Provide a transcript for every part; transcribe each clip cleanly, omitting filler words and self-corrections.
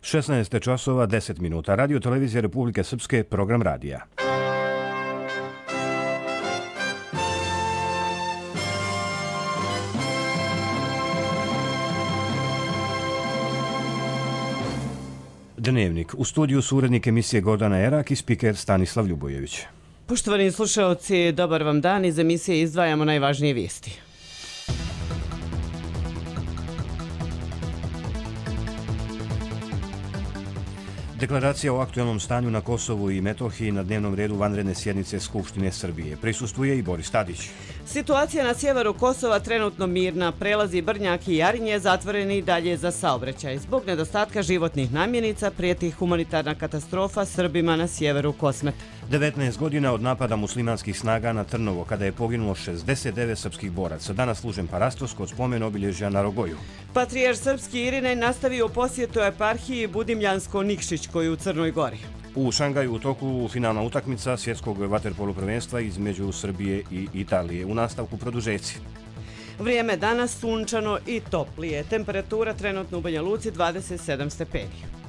16 časova 10 minuta. Radio Televizija Republike Srpske, program radija. Dnevnik. U studiju su urednik emisije Gordana Erak i spiker Stanislav Ljubojević. Poštovani slušaoci, dobar vam dan. Iz emisije izdvajamo najvažnije vijesti. Deklaracija o aktuelnom stanju na Kosovu i Metohiji na dnevnom redu vanredne sjednice Skupštine Srbije. Prisustvuje i Boris Tadić. Situacija na sjeveru Kosova trenutno mirna. Prelazi Brnjak i Jarinje zatvoreni dalje za saobraćaj. Zbog nedostatka životnih namirnica prijeti humanitarna katastrofa Srbima na sjeveru Kosmeta. 19 godina od napada muslimanskih snaga na Trnovo, kada je poginulo 69 srpskih boraca. Danas služen parastos kod spomen obilježja na Rogoju. Patrijarh srpski Irinej nastavio posjetu eparhiji Budimljansko-Nikšić koji u Crnoj Gori. U Šangaju u toku finalna utakmica svjetskog vaterpolo prvenstva između Srbije i Italije. U nastavku produžeci. Vrijeme danas sunčano i toplije. Temperatura trenutno u Banja Luci 27 stepeni.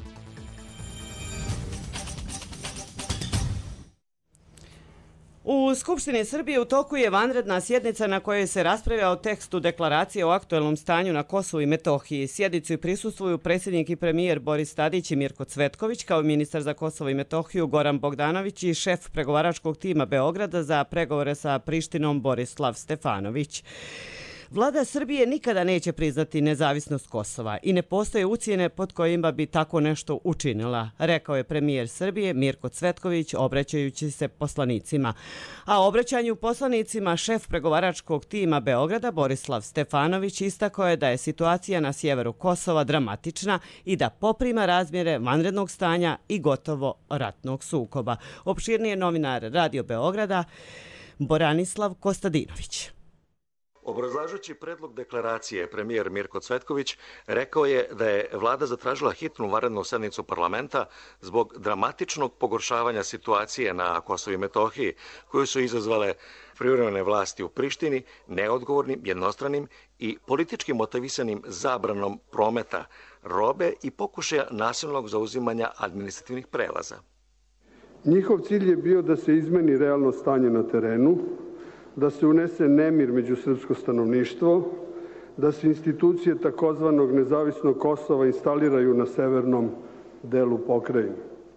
U Skupštini Srbije u toku je vanredna sjednica na kojoj se raspravlja o tekstu deklaracije o aktuelnom stanju na Kosovu i Metohiji. Sjednici prisustvuju predsjednik i premijer Boris Tadić i Mirko Cvetković, kao i ministar za Kosovo i Metohiju Goran Bogdanović i šef pregovaračkog tima Beograda za pregovore sa Prištinom Borislav Stefanović. Vlada Srbije nikada neće priznati nezavisnost Kosova i ne postoje ucjene pod kojima bi tako nešto učinila, rekao je premijer Srbije Mirko Cvetković obraćajući se poslanicima. A obraćanju poslanicima šef pregovaračkog tima Beograda Borislav Stefanović istakao je da je situacija na sjeveru Kosova dramatična i da poprima razmjere vanrednog stanja i gotovo ratnog sukoba. Opširnije novinar Radio Beograda Boranislav Kostadinović. Obrazlažući predlog deklaracije, premijer Mirko Cvetković rekao je da je vlada zatražila hitnu vanrednu sednicu parlamenta zbog dramatičnog pogoršavanja situacije na Kosovu i Metohiji, koju su izazvale privremene vlasti u Prištini, neodgovornim, jednostranim i politički motivisanim zabranom prometa robe i pokušaja nasilnog zauzimanja administrativnih prelaza. Njihov cilj je bio da se izmeni realno stanje na terenu, da se unese nemir među srpsko stanovništvo, da se institucije takozvanog nezavisnog Kosova instaliraju na severnom delu pokrajine.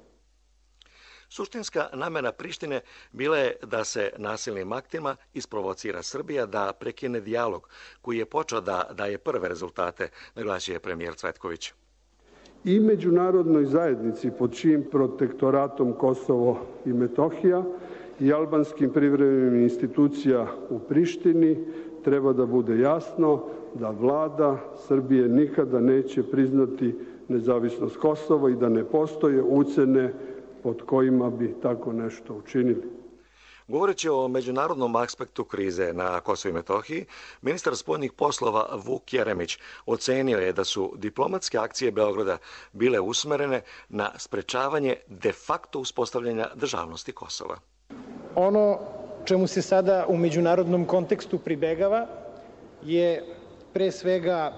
Suštinska namera Prištine bila je da se nasilnim aktima isprovocira Srbija da prekine dijalog koji je počeo da daje prve rezultate, naglasio je premijer Cvetković. I međunarodnoj zajednici pod čijim protektoratom Kosovo i Metohija i albanskim privremenim institucija u Prištini treba da bude jasno da vlada Srbije nikada neće priznati nezavisnost Kosova i da ne postoje ucene pod kojima bi tako nešto učinili. Govoreći o međunarodnom aspektu krize na Kosovu i Metohiji, ministar spoljnih poslova Vuk Jeremić ocenio je da su diplomatske akcije Beograda bile usmerene na sprečavanje de facto uspostavljanja državnosti Kosova. Ono čemu se sada u međunarodnom kontekstu pribegava je pre svega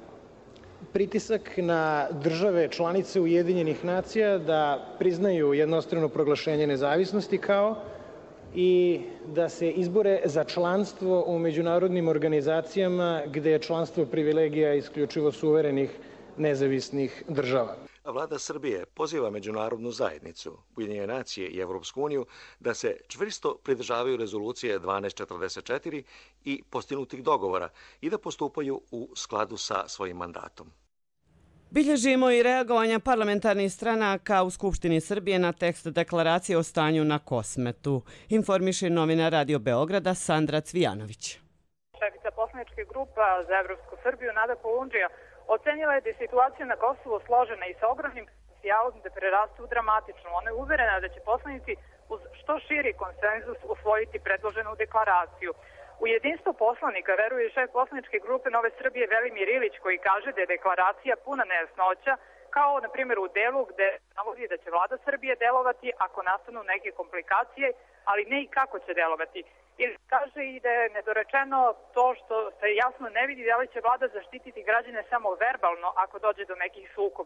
pritisak na države članice Ujedinjenih nacija da priznaju jednostrano proglašenje nezavisnosti kao i da se izbore za članstvo u međunarodnim organizacijama gde je članstvo privilegija isključivo suverenih nezavisnih država. Vlada Srbije poziva međunarodnu zajednicu, Ujedinjene nacije i Evropsku uniju da se čvrsto pridržavaju rezolucije 1244 i postignutih dogovora i da postupaju u skladu sa svojim mandatom. Bilježimo i reagovanja parlamentarnih stranaka u Skupštini Srbije na tekst deklaracije o stanju na Kosmetu. Informiše novinar Radio Beograda Sandra Cvijanović. Šefica poslaničke grupa za Evropsku Srbiju Nada Kolundžija ocenila je da je situacija na Kosovu složena i sa ogromnim potencijalom da preraste u dramatičnu. Ona je uverena da će poslanici uz što širi konsenzus usvojiti predloženu deklaraciju. U jedinstvo poslanika veruje šef poslaničke grupe Nove Srbije Velimir Ilić koji kaže da je deklaracija puna nejasnoća, kao na primjer u delu gde navodi da će vlada Srbije delovati ako nastanu neke komplikacije, ali ne i kako će delovati. Ili kaže i da je nedorečeno to što se jasno ne vidi da li će vlada zaštititi građane samo verbalno ako dođe do nekih sukoba.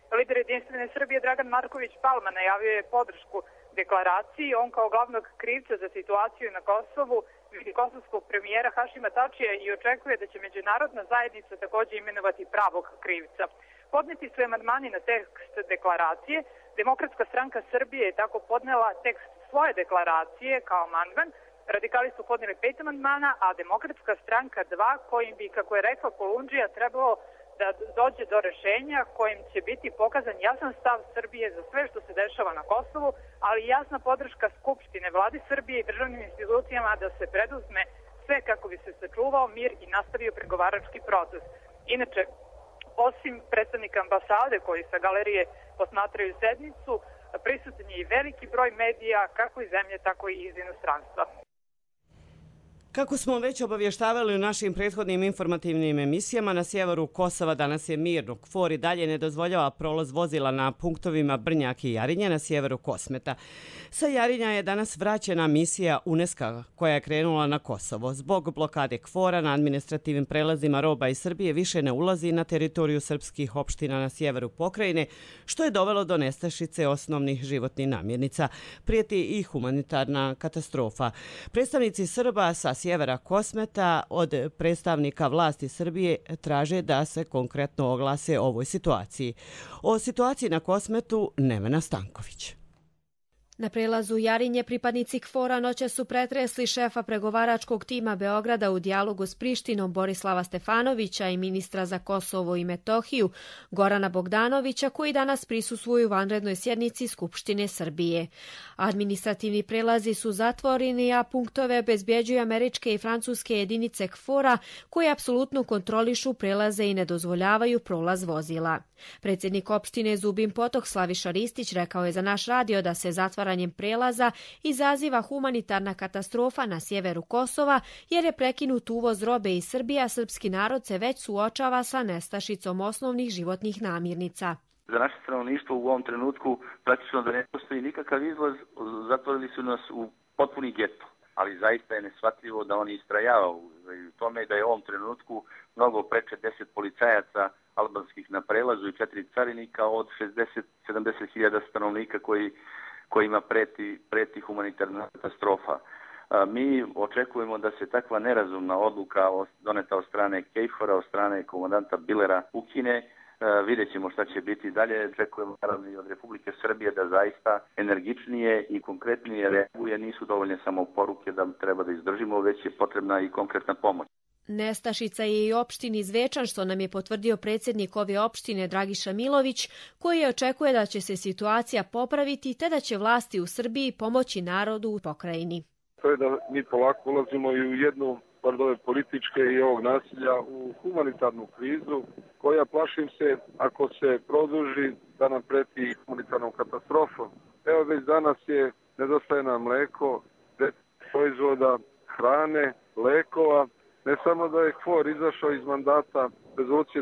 Lider Jedinstvene Srbije Dragan Marković Palma najavio je podršku deklaraciji. On kao glavnog krivca za situaciju na Kosovu vidi kosovskog premijera Hašima Tačija i očekuje da će međunarodna zajednica takođe imenovati pravog krivca. Podneti su amandmani na tekst deklaracije. Demokratska stranka Srbije je tako podnela tekst svoje deklaracije kao amandman. Radikali su podneli 5 amandmana, a Demokratska stranka 2, kojim bi, kako je rekla Kolundžija, trebalo da dođe do rešenja kojim će biti pokazan jasan stav Srbije za sve što se dešava na Kosovu, ali jasna podrška Skupštine, vladi Srbije i državnim institucijama da se preduzme sve kako bi se sačuvao mir i nastavio pregovarački proces. Inače, osim predstavnika ambasade koji sa galerije posmatraju sednicu, prisutan je i veliki broj medija kako iz zemlje, tako i iz inostranstva. Kako smo već obavještavali u našim prethodnim informativnim emisijama, na sjeveru Kosova danas je mirno. KFOR i dalje ne dozvoljava prolaz vozila na punktovima Brnjak i Jarinje na sjeveru Kosmeta. Sa Jarinja je danas vraćena misija UNESCO koja je krenula na Kosovo. Zbog blokade KFOR-a na administrativnim prelazima roba iz Srbije više ne ulazi na teritoriju srpskih opština na sjeveru pokrajine, što je dovelo do nestašice osnovnih životnih namirnica. Prijeti i humanitarna katastrofa. Predstavnici Srba sa sjevera Kosmeta od predstavnika vlasti Srbije traže da se konkretno oglase o ovoj situaciji. O situaciji na Kosmetu Nevena Stanković. Na prelazu Jarinje pripadnici KFOR-a noće su pretresli šefa pregovaračkog tima Beograda u dijalogu s Prištinom Borislava Stefanovića i ministra za Kosovo i Metohiju Gorana Bogdanovića, koji danas prisustvuju vanrednoj sjednici Skupštine Srbije. Administrativni prelazi su zatvoreni, a punktove obezbjeđuju američke i francuske jedinice KFOR-a koje apsolutno kontrolišu prelaze i ne dozvoljavaju prolaz vozila. Predsjednik opštine Zubin Potok Slaviša Ristić rekao je za naš radio da se zatvaranjem prelaza izaziva humanitarna katastrofa na sjeveru Kosova jer je prekinut uvoz robe iz Srbije, a srpski narod se već suočava sa nestašicom osnovnih životnih namirnica. Za naše stanovništvo u ovom trenutku praktično da ne postoji nikakav izlaz, zatvorili su nas u potpuni geto, ali zaista je neshvatljivo da oni istrajavaju u tome da je u ovom trenutku mnogo preče 10 policajaca albanskih na prelazu i 4 carinika od 60-70 hiljada stanovnika kojima preti humanitarna katastrofa. Mi očekujemo da se takva nerazumna odluka doneta od strane KFOR-a, od strane komandanta Bilera ukine. Vidjet ćemo šta će biti dalje. Očekujemo naravno i od Republike Srbije da zaista energičnije i konkretnije reaguje. Nisu dovoljne samo poruke da treba da izdržimo, već je potrebna i konkretna pomoć. Nestašica je i opštini Zvečan, što nam je potvrdio predsjednik ove opštine Dragiša Milović, koji očekuje da će se situacija popraviti te da će vlasti u Srbiji pomoći narodu u pokrajini. To je da mi polako ulazimo i u jednu, pored ove političke i ovog nasilja, u humanitarnu krizu, koja, plašim se, ako se produži, da nam preti humanitarnom katastrofom. Evo, već danas je nedostaje nam mleko, proizvoda, hrane, lekova. Ne samo da je KFOR izašao iz mandata rezolucije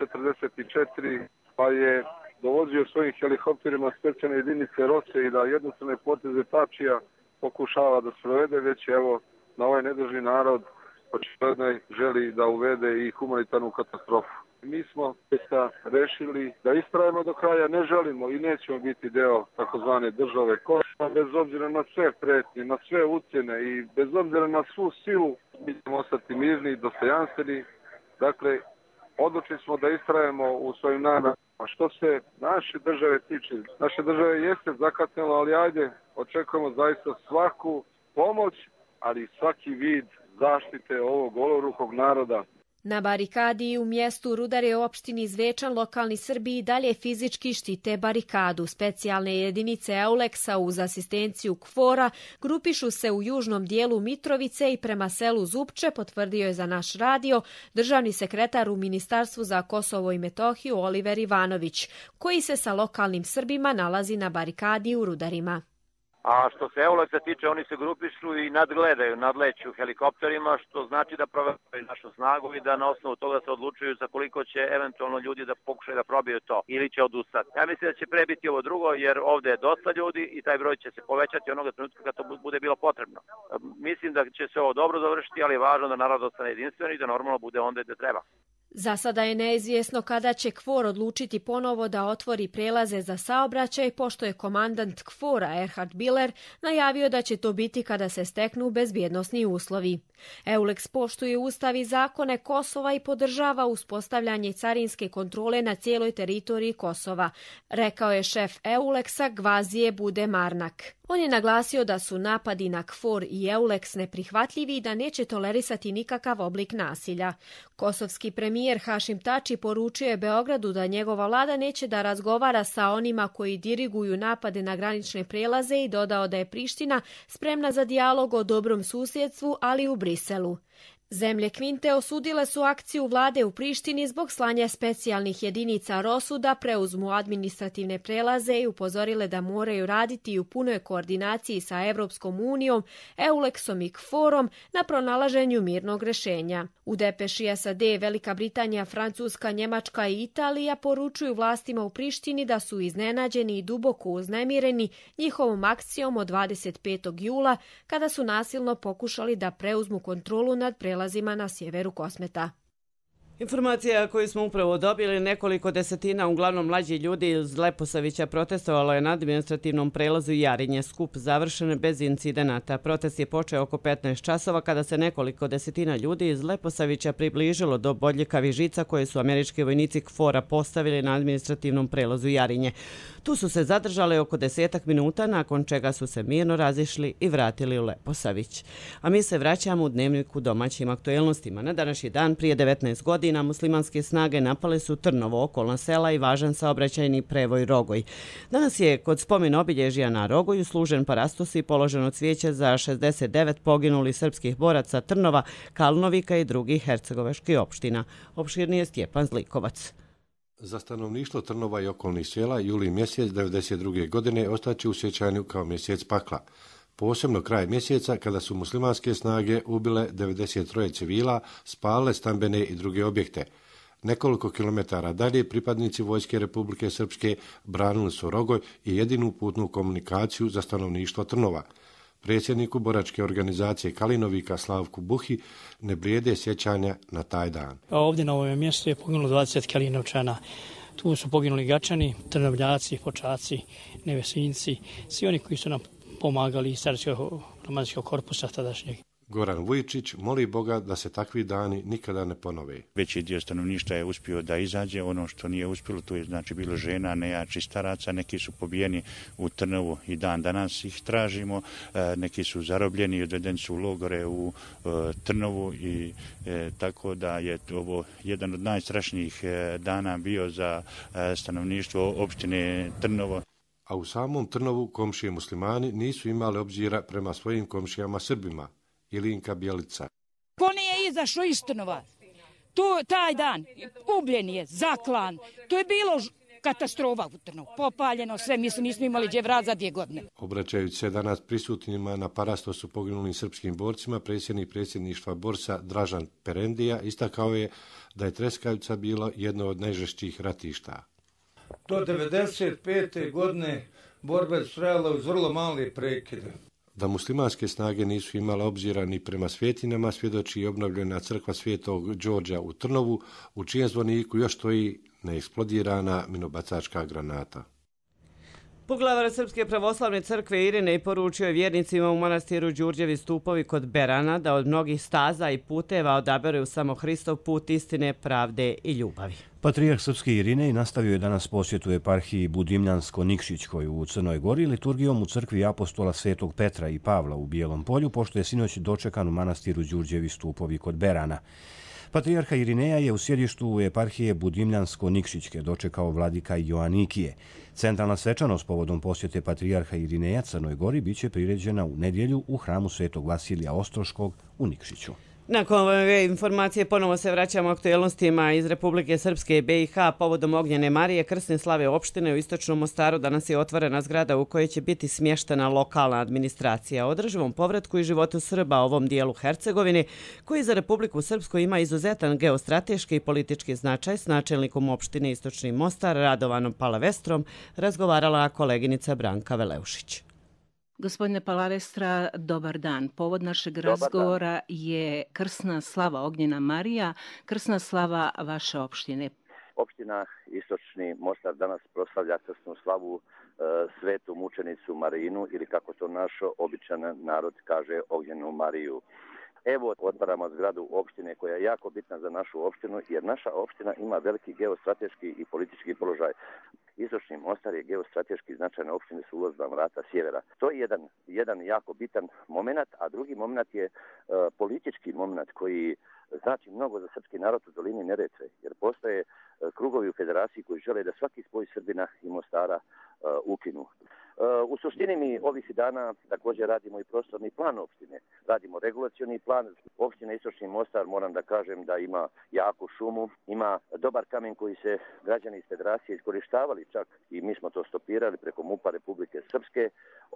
1244, pa je dovozio svojim helikopterima specijalne jedinice ROSE i da jednostavne poteze Tačija pokušava da sprovede, već evo na ovaj nedužni narod očigledno želi da uvede i humanitarnu katastrofu. Mi smo rešili da istrajemo do kraja, ne želimo i nećemo biti deo takozvane države Kosova, bez obzira na sve pretnje, na sve ucjene i bez obzira na svu silu, mi ćemo ostati mirni i dostojanstveni. Dakle, odlučili smo da istrajemo u svojim namjerama. Što se naše države tiče, naše države jeste zakasnilo, ali ajde, očekujemo zaista svaku pomoć, ali svaki vid zaštite ovog golorukog naroda. Na barikadi u mjestu Rudare u opštini Zvečan lokalni Srbi dalje fizički štite barikadu. Specijalne jedinice Euleksa uz asistenciju KFOR-a grupišu se u južnom dijelu Mitrovice i prema selu Zupče, potvrdio je za naš radio državni sekretar u Ministarstvu za Kosovo i Metohiju Oliver Ivanović, koji se sa lokalnim Srbima nalazi na barikadi u Rudarima. A što se Euleksa tiče, oni se grupišu i nadleću helikopterima, što znači da provjeravaju našu snagu i da na osnovu toga se odlučuju za koliko će eventualno ljudi da pokušaju da probiju to ili će odustati. Ja mislim da će pre biti ovo drugo, jer ovdje je dosta ljudi i taj broj će se povećati onoga trenutka kad to bude bilo potrebno. Mislim da će se ovo dobro završiti, ali je važno da narod ostane jedinstven i da normalno bude onda gde treba. Za sada je neizvjesno kada će KFOR odlučiti ponovo da otvori prelaze za saobraćaj, pošto je komandant KFOR-a Erhard Biller najavio da će to biti kada se steknu bezbjednosni uslovi. EULEX poštuje ustav i zakone Kosova i podržava uspostavljanje carinske kontrole na cijeloj teritoriji Kosova, rekao je šef EULEX-a Gvazije Budemarnak. On je naglasio da su napadi na KFOR i EULEX neprihvatljivi i da neće tolerisati nikakav oblik nasilja. Kosovski premijer Hašim Tači poručio je Beogradu da njegova vlada neće da razgovara sa onima koji diriguju napade na granične prelaze i dodao da je Priština spremna za dijalog o dobrom susjedstvu, ali u Briselu. Zemlje Kvinte osudile su akciju vlade u Prištini zbog slanja specijalnih jedinica ROSU da preuzmu administrativne prelaze i upozorile da moraju raditi u punoj koordinaciji sa Evropskom unijom, EULEX-om i KFOR-om na pronalaženju mirnog rješenja. U depeši SAD, Velika Britanija, Francuska, Njemačka i Italija poručuju vlastima u Prištini da su iznenađeni i duboko uznemireni njihovom akcijom od 25. jula kada su nasilno pokušali da preuzmu kontrolu nad prelazima na sjeveru Kosmeta. Informacija koju smo upravo dobili, nekoliko desetina, uglavnom mlađi ljudi iz Leposavića protestovalo je na administrativnom prelazu Jarinje. Skup završen bez incidenata. Protest je počeo oko 15 časova kada se nekoliko desetina ljudi iz Leposavića približilo do bodljikavih žica koje su američki vojnici KFOR-a postavili na administrativnom prelazu Jarinje. Tu su se zadržali oko 10 minuta, nakon čega su se mirno razišli i vratili u Leposavić. A mi se vraćamo u dnevniku domaćim aktuelnostima. Na današnji dan prije 19 godina muslimanske snage napale su Trnovo, okolna sela i važan saobraćajni prevoj Rogoj. Danas je kod spomen obilježja na Rogoju služen parastos i položeno cvijeće za 69 poginulih srpskih boraca Trnova, Kalnovika i drugih hercegovačkih opština. Opširnije Stjepan Zlikovac. Za stanovništvo Trnova i okolnih sela juli mjesec 1992. godine ostaće u sjećanju kao mjesec pakla. Posebno kraj mjeseca kada su muslimanske snage ubile 93 civila, spalile stambene i druge objekte. Nekoliko kilometara dalje pripadnici Vojske Republike Srpske branili su Rogoj i jedinu putnu komunikaciju za stanovništvo Trnova. Predsjedniku boračke organizacije Kalinovika Slavku Buhi ne blijede sjećanja na taj dan. Ovdje na ovom mjestu je poginulo 20 Kalinovčana. Tu su poginuli Gačani, Trnovljaci, Počaci, Nevesinci, svi oni koji su nam pomagali iz Srpsko-romanskog korpusa tadašnjeg. Goran Vujčić moli Boga da se takvi dani nikada ne ponove. Veći dio stanovništva je uspio da izađe, ono što nije uspjelo, to je znači bilo žena, nejači, staraca, neki su pobijeni u Trnovu i dan danas ih tražimo, neki su zarobljeni i odvedeni su u logore u Trnovu i tako da je ovo jedan od najstrašnijih dana bio za stanovništvo opštine Trnovo. A u samom Trnovu komšije muslimani nisu imali obzira prema svojim komšijama Srbima. Ilinka Bjelica. Ko nije izašao iz Trnova? Taj dan ubljen je, zaklan. To je bilo katastrofa u Trnovu. Popaljeno sve, mi nismo imali gdje vrat za 2 godine. Obraćajući se danas prisutnima na parastosu poginulim srpskim borcima, predsjednik predsjedništva Borsa Dražan Perendija istakao je da je Treskavica bilo jedno od najžešćih ratišta. Do 1995. godine borba je trajala uz vrlo male prekide. Da muslimanske snage nisu imale obzira ni prema svjetinama svjedoči i obnovljena crkva Svetog Đorđa u Trnovu, u čijem zvoniku još stoji neeksplodirana minobacačka granata. Poglavar Srpske pravoslavne crkve Irinej poručio je vjernicima u manastiru Đurđevi stupovi kod Berana da od mnogih staza i puteva odaberu samo Hristov put istine, pravde i ljubavi. Patrijarh Srpski Irinej nastavio je danas posjetu eparhiji Budimljansko-Nikšićkoj u Crnoj Gori liturgijom u crkvi apostola Svetog Petra i Pavla u Bijelom Polju, pošto je sinoć dočekan u manastiru Đurđevi stupovi kod Berana. Patrijarha Irineja je u sjedištu eparhije Budimljansko-Nikšićke dočekao vladika Joanikije. Centralna svečanost povodom posjete patrijarha Irineja Crnoj Gori biće priređena u nedjelju u hramu Svetog Vasilija Ostroškog u Nikšiću. Nakon ove informacije ponovo se vraćamo aktuelnostima iz Republike Srpske i BiH. Povodom Ognjene Marije, krsne slave opštine u Istočnom Mostaru danas je otvorena zgrada u kojoj će biti smještena lokalna administracija. O održivom povratku i životu Srba u ovom dijelu Hercegovine, koji za Republiku Srpsku ima izuzetan geostrateški i politički značaj, s načelnikom opštine Istočni Mostar Radovanom Palavestrom razgovarala koleginica Branka Veleušić. Gospodine Palavestra, dobar dan. Povod našeg razgovora je krsna slava Ognjena Marija, krsna slava vaše opštine. Opština Istočni Mostar danas proslavlja krsnu slavu svetu mučenicu Marinu, ili kako to naš običan narod kaže, Ognjenu Mariju. Evo, otvaramo zgradu opštine koja je jako bitna za našu opštinu, jer naša opština ima veliki geostrateški i politički položaj. Istočni Mostar je geostrateški značajne opštine su ulazna vrata sjevera. To je jedan jako bitan moment, a drugi moment je politički moment koji znači mnogo za srpski narod u dolini Neretve, jer postoje krugovi u federaciji koji žele da svaki spoj Srbina i Mostara ukinu. U suštini mi ovih dana također radimo i prostorni plan opštine. Radimo regulacioni plan. Opština Istočni Mostar, moram da kažem da ima jaku šumu, ima dobar kamen koji se građani iz federacije iskorištavali čak i mi smo to stopirali preko MUP-a Republike Srpske,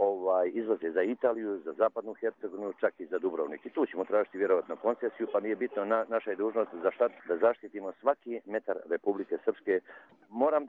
izvoze za Italiju, za zapadnu Hercegovinu, čak i za Dubrovnik. I tu ćemo tražiti vjerovatno koncesiju, pa nije bitno, naša je dužnost da zaštitimo svaki metar Republike Srpske. Moram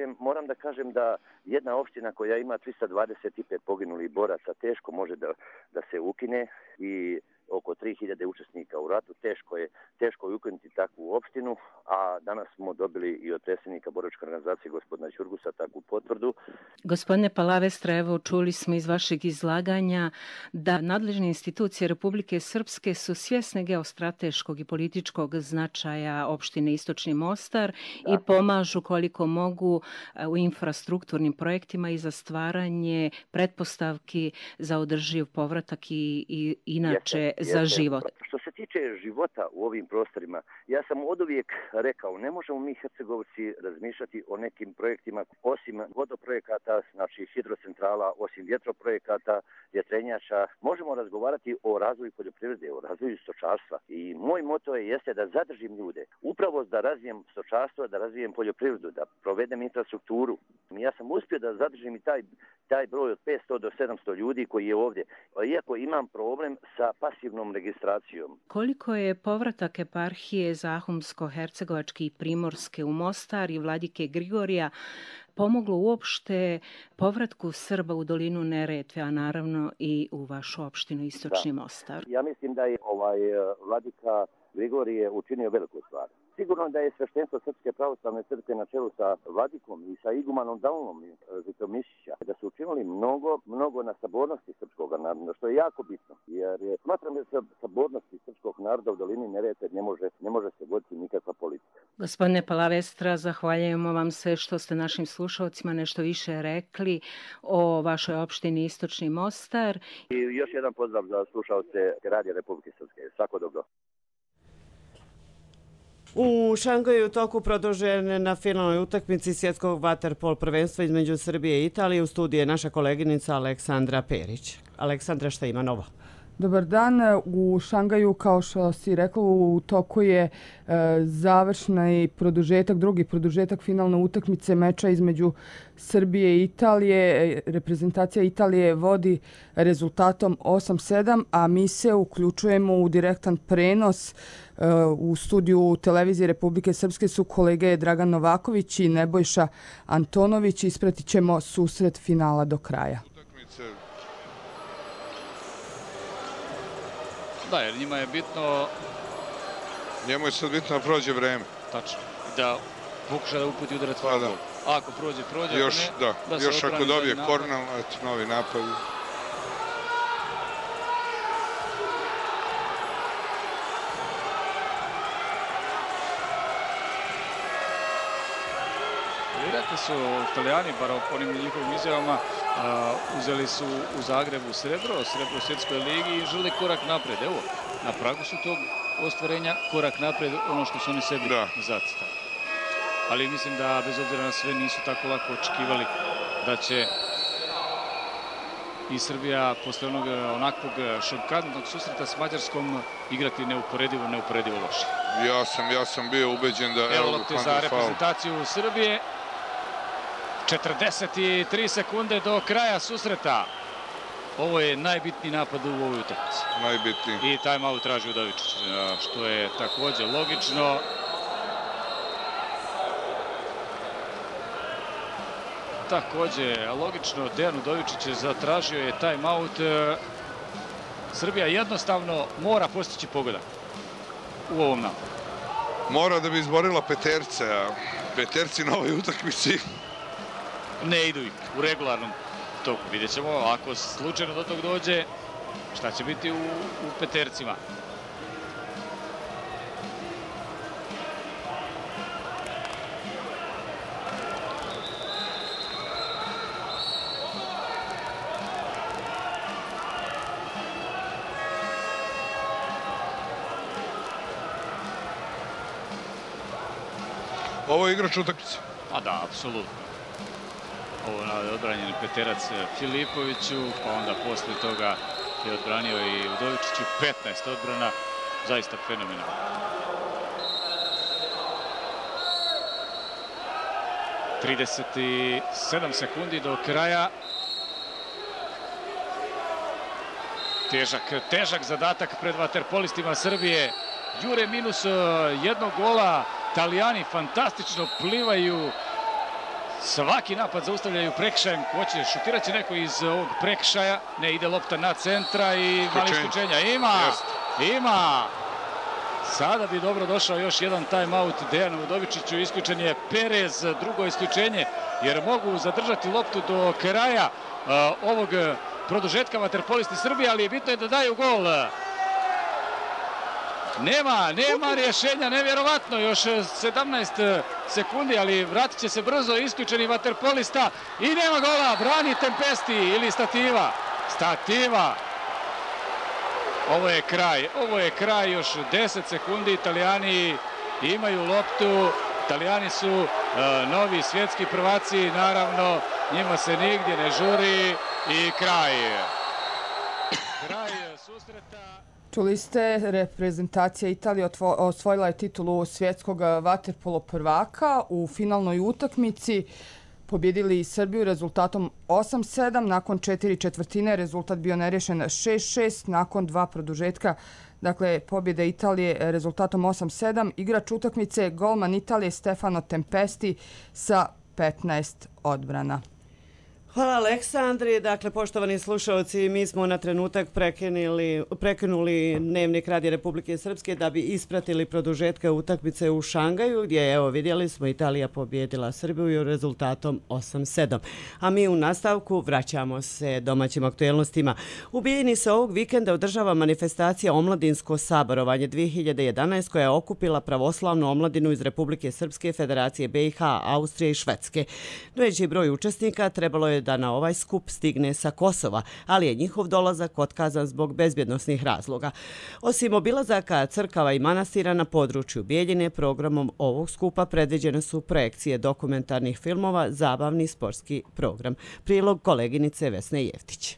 da kažem da jedna opština koja ima 325 poginulih boraca teško može da se ukine i oko 3000 učesnika u ratu. Teško je ukinuti takvu opštinu, a danas smo dobili i od predsjednika boračke organizacije gospodina Ćurgusa takvu potvrdu. Gospodine Palavestra, evo čuli smo iz vašeg izlaganja da nadležne institucije Republike Srpske su svjesne geostrateškog i političkog značaja opštine Istočni Mostar i pomažu koliko mogu u infrastrukturnim projektima i za stvaranje pretpostavki za održiv povratak i inače za život. Što se tiče života u ovim prostorima, ja sam oduvijek rekao, ne možemo mi Hercegovci razmišljati o nekim projektima osim vodoprojekata, znači hidrocentrala, osim vjetroprojekata, vjetrenjača. Možemo razgovarati o razvoju poljoprivrede, o razvoju stočarstva. I moj moto jeste da zadržim ljude. Upravo da razvijem stočarstvo, da razvijem poljoprivredu, da provedem infrastrukturu. Ja sam uspio da zadržim i taj broj od 500 do 700 ljudi koji je ovdje. Iako imam problem sa pasivnom registracijom. Koliko je povratak eparhije Zahumsko-Hercegovačke i Primorske u Mostar i vladike Grigorija pomoglo uopšte povratku Srba u dolinu Neretve, a naravno i u vašu opštinu Istočni Mostar? Ja mislim da je vladika Grigorije učinio veliku stvar. Sigurno da je sveštenstvo Srpske pravoslavne crkve na čelu sa vladikom i sa igumanom Daunom Zvitomišića, da su učinili mnogo na sabornosti srpskog naroda, što je jako bitno. Jer smatram da se sabornosti srpskog naroda u dolini Neretve ne može se voditi nikakva politika. Gospodine Palavestra, zahvaljujemo vam se što ste našim slušalcima nešto više rekli o vašoj opštini Istočni Mostar. I još jedan pozdrav za slušalce Radija Republike Srpske. Svako dobro. U Šangaju je u toku produžen na finalnoj utakmici svjetskog vaterpol prvenstva između Srbije i Italije. U studiju je naša koleginica Aleksandra Perić. Aleksandra, šta ima novo? Dobar dan. U Šangaju, kao što si rekla, u toku je završni produžetak, drugi produžetak finalne utakmice meča između Srbije i Italije. Reprezentacija Italije vodi rezultatom 8-7, a mi se uključujemo u direktan prenos. U studiju televizije Republike Srpske su kolege Dragan Novaković i Nebojša Antonović. Ispratit ćemo susret finala do kraja. Da, jer njima je bitno... Njemu je sad bitno da prođe vreme. Tačno. Da pokuša da uputi udarac u gol. Ako prođe, prođe. Još ako dobije kornal, novi napad. Rekli su Italijani, bar onim njihovim izjavama, uzeli su u Zagrebu srebro u svjetskoj ligi i žele korak napred. Evo, na pragu su tog ostvarenja, korak napred, ono što su oni sebi zacitali. Ali mislim da, bez obzira na sve, nisu tako lako očekivali da će i Srbija posle onog onakvog šokantnog susreta s Mađarskom igrati neuporedivo loše. Ja sam bio ubeđen da... Evo lopte za reprezentaciju Srbije. 43 sekunde do kraja susreta. Ovo je najbitniji napad u ovoj utakmici. Najbitniji. I time-out traži Udovičić, što je također logično. takođe logično. Dejan Udovičić zatražio je timeout. Srbija jednostavno mora postići pogodak u ovom napadu. Mora da bi izborila peterce, a peterci na ovoj utakmici ne idu ih u regularnom toku. Vidjet ćemo ako slučajno do tog dođe šta će biti u petercima. Ovo je igrač utakmice. A da, apsolutno. Ovo je odbranjen peterac Filipoviću, pa onda posle toga je odbranio i Udovičiću. 15 odbrana, zaista fenomenalno. ...37 sekundi do kraja. Težak zadatak pred vaterpolistima Srbije. Jure minus jednog gola. Italijani fantastično plivaju. Svaki napad zaustavljaju prekršajem. Hoće, šutirat će neko iz ovog prekršaja. Ne, ide lopta na centra i mali isključenja. Ima! Sada bi dobro došao još jedan timeout Dejanu Udovičiću. Isključen je Perez, drugo isključenje, jer mogu zadržati loptu do kraja ovog produžetka vaterpolisti Srbije, ali je bitno da daju gol. Nema rješenja, nevjerovatno, još 17 sekundi, ali vratit će se brzo isključeni vaterpolista i nema gola, brani Tempesti ili Stativa. Ovo je kraj, još 10 sekundi, Italijani imaju loptu, Italijani su novi svjetski prvaci, naravno, njima se nigdje ne žuri i kraj susreta. Čuli ste, reprezentacija Italije osvojila je titulu svjetskog vaterpolo prvaka u finalnoj utakmici. Pobjedili Srbiju rezultatom 8-7, nakon 4/4 rezultat bio nerješen 6-6, nakon 2 produžetka. Dakle, pobjede Italije rezultatom 8-7. Igrač utakmice golman Italije Stefano Tempesti sa 15 odbrana. Hvala Aleksandri. Dakle, poštovani slušalci, mi smo na trenutak prekinuli Dnevnik Radija Republike Srpske da bi ispratili produžetke utakmice u Šangaju, gdje, evo, vidjeli smo, Italija pobjedila Srbiju rezultatom 8-7. A mi u nastavku vraćamo se domaćim aktuelnostima. U Bijeljini se ovog vikenda održava manifestacija Omladinsko saborovanje 2011 koja je okupila pravoslavnu omladinu iz Republike Srpske, Federacije BiH, Austrije i Švedske. Veći broj učesnika trebalo je da na ovaj skup stigne sa Kosova, ali je njihov dolazak otkazan zbog bezbjednosnih razloga. Osim obilazaka crkava i manastira na području Bijeljine, programom ovog skupa predviđene su projekcije dokumentarnih filmova, zabavni sportski program. Prilog koleginice Vesne Jeftić.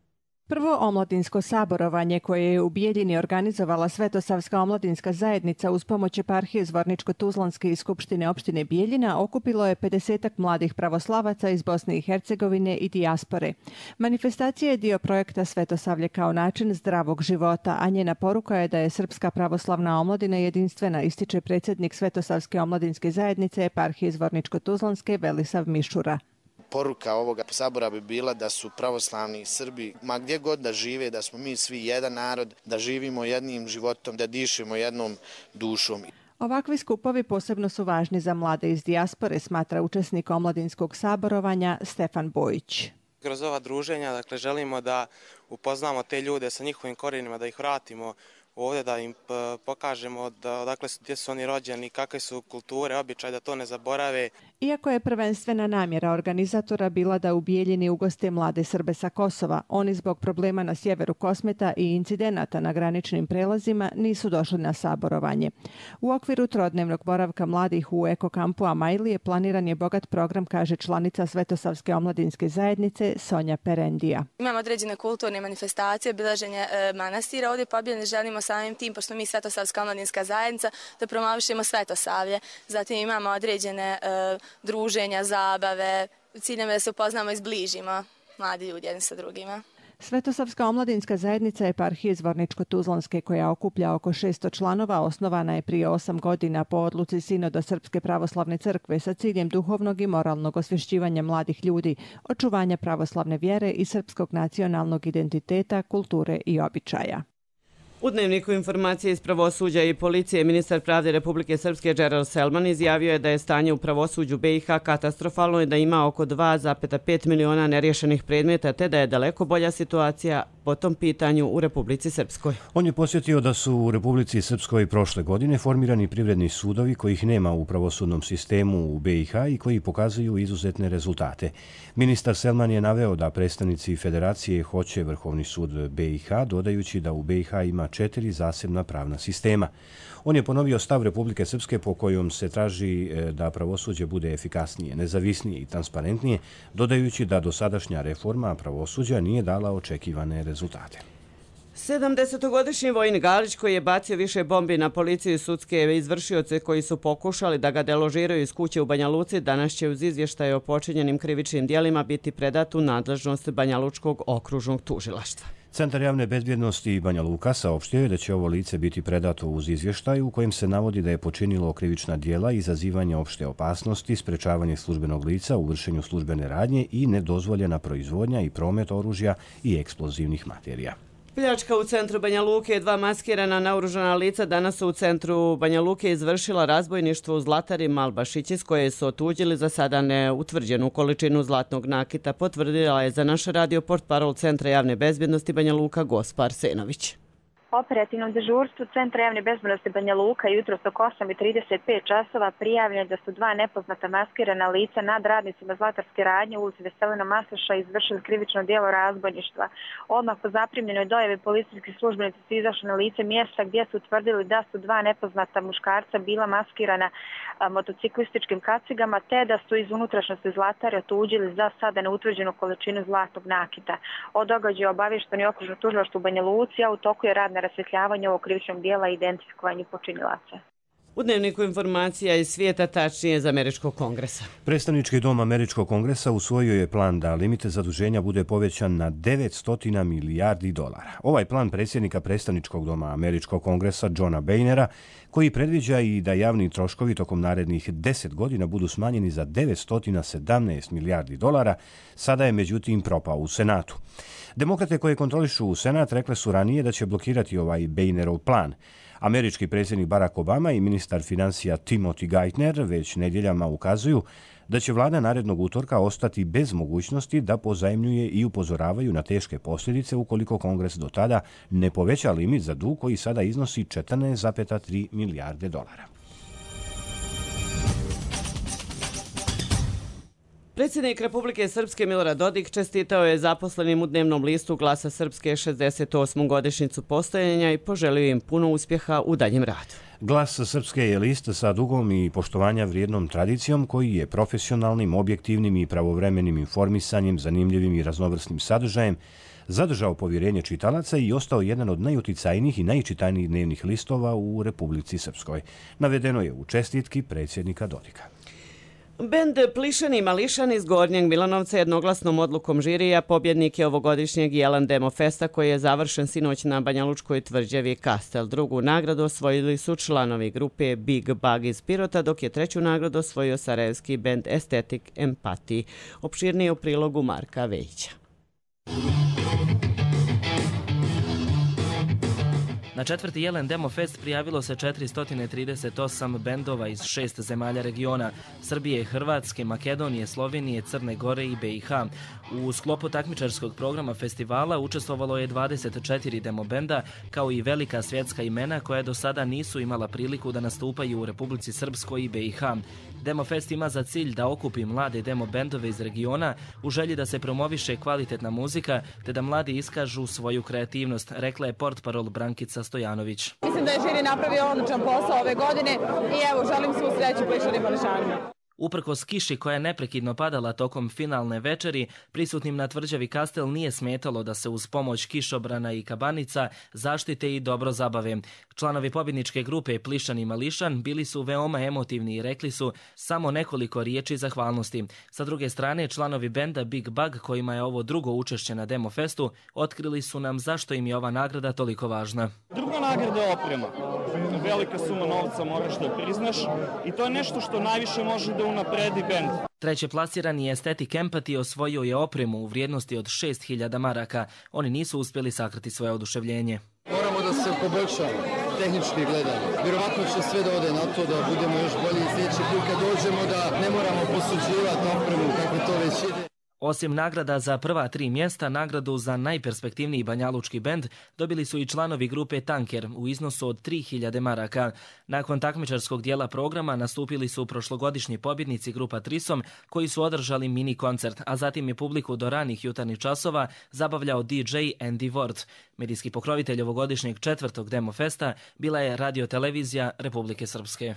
Prvo omladinsko saborovanje koje je u Bijeljini organizovala Svetosavska omladinska zajednica uz pomoć eparhije Zvorničko-Tuzlanske i Skupštine opštine Bijeljina okupilo je 50-ak mladih pravoslavaca iz Bosne i Hercegovine i dijaspore. Manifestacija je dio projekta Svetosavlje kao način zdravog života, a njena poruka je da je Srpska pravoslavna omladina jedinstvena, ističe predsjednik Svetosavske omladinske zajednice eparhije Zvorničko-Tuzlanske Velisav Mišura. Poruka ovoga sabora bi bila da su pravoslavni Srbi, ma gdje god da žive, da smo mi svi jedan narod, da živimo jednim životom, da dišemo jednom dušom. Ovakvi skupovi posebno su važni za mlade iz dijaspore, smatra učesnik omladinskog saborovanja Stefan Bojić. Kroz ova druženja, dakle, želimo da upoznamo te ljude sa njihovim korijenima, da ih vratimo ovdje, da im pokažemo gdje su oni rođeni, kakve su kulture, običaje, da to ne zaborave. Iako je prvenstvena namjera organizatora bila da u Bijeljini ugoste mlade Srbe sa Kosova, oni zbog problema na sjeveru Kosmeta i incidenata na graničnim prelazima nisu došli na saborovanje. U okviru trodnevnog boravka mladih u ekokampu Amajlije planiran je bogat program, kaže članica Svetosavske omladinske zajednice Sonja Perendija. Imamo određene kulturne manifestacije, obilaženje manastira. Ovdje po Bijeljini želimo samim tim, pošto mi Svetosavska omladinska zajednica, da promovišemo Svetosavlje. Zatim imamo određene druženja, zabave, ciljem je da se upoznamo i zbližimo mladi ljudi jedni sa drugima. Svetosavska omladinska zajednica eparhije Zvorničko-Tuzlanske, koja okuplja oko 600 članova, osnovana je prije 8 godina po odluci Sinoda Srpske pravoslavne crkve sa ciljem duhovnog i moralnog osvješćivanja mladih ljudi, očuvanja pravoslavne vjere i srpskog nacionalnog identiteta, kulture i običaja. U Dnevniku informacije iz pravosuđa i policije ministar pravde Republike Srpske Džeral Selman izjavio je da je stanje u pravosuđu BiH katastrofalno i da ima oko 2,5 miliona nerješenih predmeta, te da je daleko bolja situacija po tom pitanju u Republici Srpskoj. On je posjetio da su u Republici Srpskoj prošle godine formirani privredni sudovi kojih nema u pravosudnom sistemu u BiH i koji pokazuju izuzetne rezultate. Ministar Selman je naveo da predstavnici Federacije hoće Vrhovni sud BiH, dodajući da u BiH ima 4 zasebna pravna sistema. On je ponovio stav Republike Srpske po kojom se traži da pravosuđe bude efikasnije, nezavisnije i transparentnije, dodajući da dosadašnja reforma pravosuđa nije dala očekivane rezultate. 70-godišnji vojnik Galić, koji je bacio više bombi na policiju i sudske izvršioce koji su pokušali da ga deložiraju iz kuće u Banja Luci, danas će uz izvještaj o počinjenim krivičnim dijelima biti predat u nadležnost Banja Lučkog okružnog tužilaštva. Centar javne bezbjednosti Banja Luka saopštio je da će ovo lice biti predato uz izvještaj u kojem se navodi da je počinilo krivična djela, izazivanje opšte opasnosti, sprečavanje službenog lica u vršenju službene radnje i nedozvoljena proizvodnja i promet oružja i eksplozivnih materija. Pljačka u centru Banja Luke, 2 maskirana naoružana lica danas su u centru Banja Luke izvršila razbojništvo u zlatari Malbašić, iz koje su otuđili za sada neutvrđenu količinu zlatnog nakita, potvrdila je za naš radio portparol Centra javne bezbjednosti Banja Luka Gospa Arsenović. Operativnom dežurstvu Centra javne bezbjednosti Banja Luka jutros oko 8:35 časova prijavljeno da su 2 nepoznata maskirana lica nad radnicima zlatarske radnje u ulici Veselina Maslaša izvršili krivično djelo razbojništva. Odmah po zaprimljenoj dojavi policijski službenici su izašli na lice mjesta gdje su utvrdili da su 2 nepoznata muškarca bila maskirana motociklističkim kacigama, te da su iz unutrašnjosti zlatare otuđili za sada neutvrđenu količinu zlatnog nakita. O događaju obavješteno je okružno tužilaštvo u Banja Luci, a u toku je rad na rasvjetljavanje ovog krivičnog dijela i identifikovanju počinilaca. U Dnevniku informacija iz svijeta, tačnije iz Američkog kongresa. Predstavnički dom Američkog kongresa usvojio je plan da limit zaduženja bude povećan na 900 milijardi dolara. Ovaj plan predsjednika Predstavničkog doma Američkog kongresa Johna Boehnera, koji predviđa i da javni troškovi tokom narednih 10 godina budu smanjeni za 917 milijardi dolara, sada je međutim propao u Senatu. Demokrate koje kontrolišu u Senat rekle su ranije da će blokirati ovaj Boehnerov plan. Američki predsjednik Barack Obama i ministar financija Timothy Geithner već nedjeljama ukazuju da će vlada narednog utorka ostati bez mogućnosti da pozajmljuje i upozoravaju na teške posljedice ukoliko Kongres do tada ne poveća limit za dug koji sada iznosi 14,3 milijarde dolara. Predsjednik Republike Srpske Milorad Dodik čestitao je zaposlenim u dnevnom listu Glasa Srpske 68. godišnjicu postojanja i poželio im puno uspjeha u daljem radu. Glas Srpske je list sa dugom i poštovanja vrijednom tradicijom koji je profesionalnim, objektivnim i pravovremenim informisanjem, zanimljivim i raznovrsnim sadržajem zadržao povjerenje čitalaca i ostao jedan od najuticajnijih i najčitanijih dnevnih listova u Republici Srpskoj. Navedeno je u čestitki predsjednika Dodika. Bend Plišani Mališani iz Gornjeg Milanovca jednoglasnom odlukom žirija pobjednik je ovogodišnjeg Jelen Demo Festa koji je završen sinoć na Banjalučkoj tvrđavi Kastel. Drugu nagradu osvojili su članovi grupe Big Bug iz Pirota, dok je treću nagradu osvojio sarajevski bend Estetic Empathy. Opširnije u prilogu Marka Vejića. Na 4. Jelen Demo Fest prijavilo se 438 bendova iz 6 zemalja regiona Srbije, Hrvatske, Makedonije, Slovenije, Crne Gore i BiH. U sklopu takmičarskog programa festivala učestvovalo je 24 demo benda, kao i velika svjetska imena koja do sada nisu imala priliku da nastupaju u Republici Srpskoj i BiH. Demo Fest ima za cilj da okupi mlade demo bendove iz regiona u želji da se promoviše kvalitetna muzika te da mladi iskažu svoju kreativnost, rekla je portparol Brankica Stojanović. Mislim da je žiri napravio odličan posao ove godine i evo, želim svu sreću Plišanim Mališanima. Uprkos kiši koja je neprekidno padala tokom finalne večeri, prisutnim na tvrđavi Kastel nije smetalo da se uz pomoć kišobrana i kabanica zaštite i dobro zabave. Članovi pobjedničke grupe Plišan i Mališan bili su veoma emotivni i rekli su samo nekoliko riječi zahvalnosti. Sa druge strane, članovi benda Big Bug, kojima je ovo drugo učešće na Demo Festu, otkrili su nam zašto im je ova nagrada toliko važna. Druga nagrada je oprema. Velika suma novca, moraš da priznaš, i to je nešto što najviše može da unapredi bend. Treće plasirani Estetik Empathy osvojio je opremu u vrijednosti od 6.000 maraka. Oni nisu uspjeli sakriti svoje oduševljenje. Moramo da se poboljšamo, tehnički gledano. Vjerovatno će sve da ode na to da budemo još bolji i sljedeći put kad dođemo da ne moramo posuđivati opremu kako to već ide. Osim nagrada za prva 3 mjesta, nagradu za najperspektivniji banjalučki bend dobili su i članovi grupe Tanker u iznosu od 3.000 maraka. Nakon takmičarskog dijela programa nastupili su prošlogodišnji pobjednici grupa Trisom, koji su održali mini koncert, a zatim je publiku do ranih jutarnjih časova zabavljao DJ Andy Ward. Medijski pokrovitelj ovogodišnjeg 4. Demo Festa bila je radiotelevizija Republike Srpske.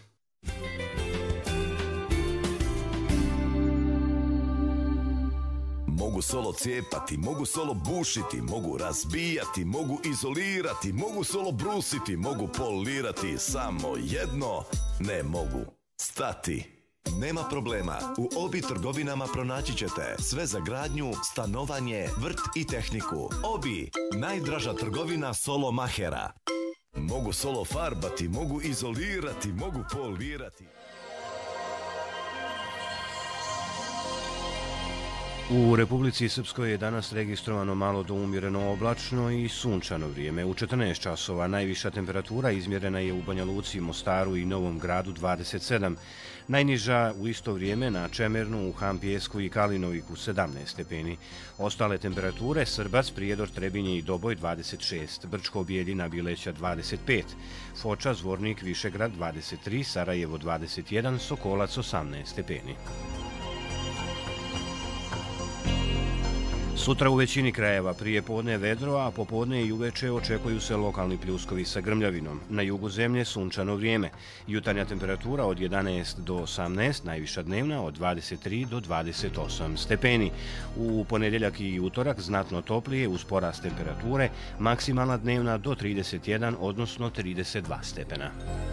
Mogu solo cijepati, mogu solo bušiti, mogu razbijati, mogu izolirati, mogu solo brusiti, mogu polirati, samo jedno ne mogu stati. Nema problema, u Obi trgovinama pronaći ćete sve za gradnju, stanovanje, vrt i tehniku. Obi, najdraža trgovina solo mahera. Mogu solo farbati, mogu izolirati, mogu polirati. U Republici Srpskoj je danas registrovano malo do umjereno oblačno i sunčano vrijeme. U 14 časova najviša temperatura izmjerena je u Banja Luci, Mostaru i Novom Gradu 27. Najniža u isto vrijeme na Čemernu, u Hampijesku i Kalinoviku 17 stepeni. Ostale temperature: Srbac, Prijedor, Trebinje i Doboj 26, Brčko, Bijeljina, Bileća 25, Foča, Zvornik, Višegrad 23, Sarajevo 21, Sokolac 18 stepeni. Sutra u većini krajeva prije podne vedro, a popodne i uveče očekuju se lokalni pljuskovi sa grmljavinom. Na jugu zemlje sunčano vrijeme. Jutarnja temperatura od 11 do 18, najviša dnevna od 23 do 28 stepeni. U ponedjeljak i utorak znatno toplije uz porast temperature, maksimalna dnevna do 31, odnosno 32 stepena.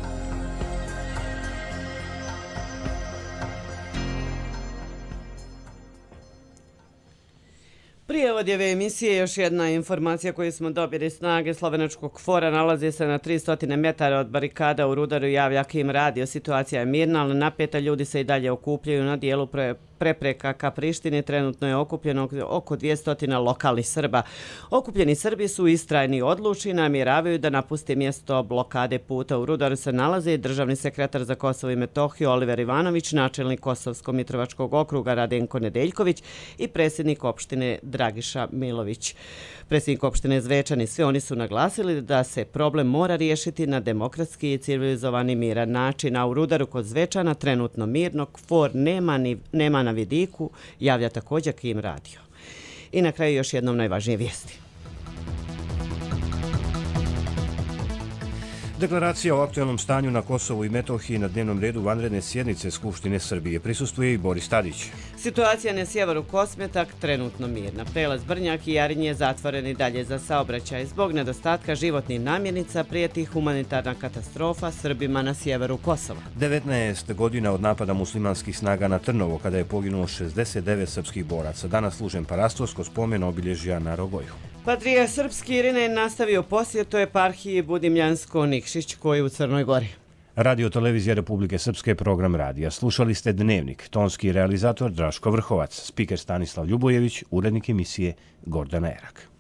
Prije odjeve emisije još jedna informacija koju smo dobili. Snage slovenačkog fora nalaze se na 300 metara od barikada u Rudaru, javlja Kim radio. Situacija je mirna, ali napeta, ljudi se i dalje okupljaju na dijelu prepreka ka Prištini. Trenutno je okupljeno oko 200 lokalnih Srba. Okupljeni Srbi su istrajni i odlučni, namjeravaju da napuste mjesto blokade puta. U Rudaru se nalaze državni sekretar za Kosovo i Metohiju Oliver Ivanović, načelnik Kosovsko-Mitrovačkog okruga Radenko Nedeljković i predsjednik opštine Dragiša Milović. Predsjednik opštine Zvečani, svi oni su naglasili da se problem mora riješiti na demokratski i civilizovani miran način, a u Rudaru kod Zvečana trenutno mirno, KFOR nema na vidiku, javlja također Kim radio. I na kraju još jednom najvažnije vijesti. Deklaracija o aktualnom stanju na Kosovu i Metohiji na dnevnom redu vanredne sjednice Skupštine Srbije. Prisustvuje i Boris Tadić. Situacija na sjeveru Kosmetak trenutno mirna. Prelaz Brnjak i Jarinje zatvoren i dalje za saobraćaj. Zbog nedostatka životnih namirnica prijeti humanitarna katastrofa Srbima na sjeveru Kosova. 19 godina od napada muslimanskih snaga na Trnovo, kada je poginulo 69 srpskih boraca. Danas služen parastovsko spomen obilježja na Rogoju. Patrijarh srpski Irinej je nastavio posjetu eparhiji Budimljansko-Nikšić koji u Crnoj Gori. Radio televizija Republike Srpske, program radija. Slušali ste Dnevnik, tonski realizator Draško Vrhovac, spiker Stanislav Ljubojević, urednik emisije Gordana Erak.